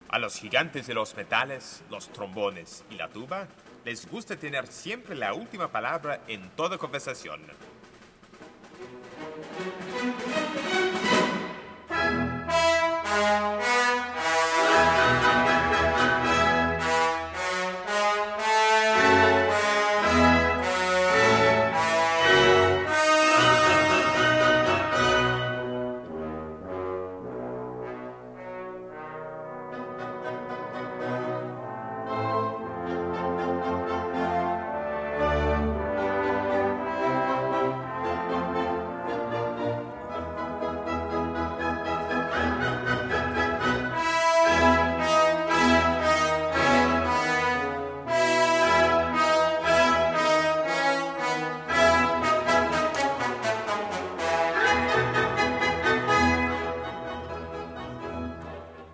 A los gigantes de los metales, los trombones y la tuba, les gusta tener siempre la última palabra en toda conversación.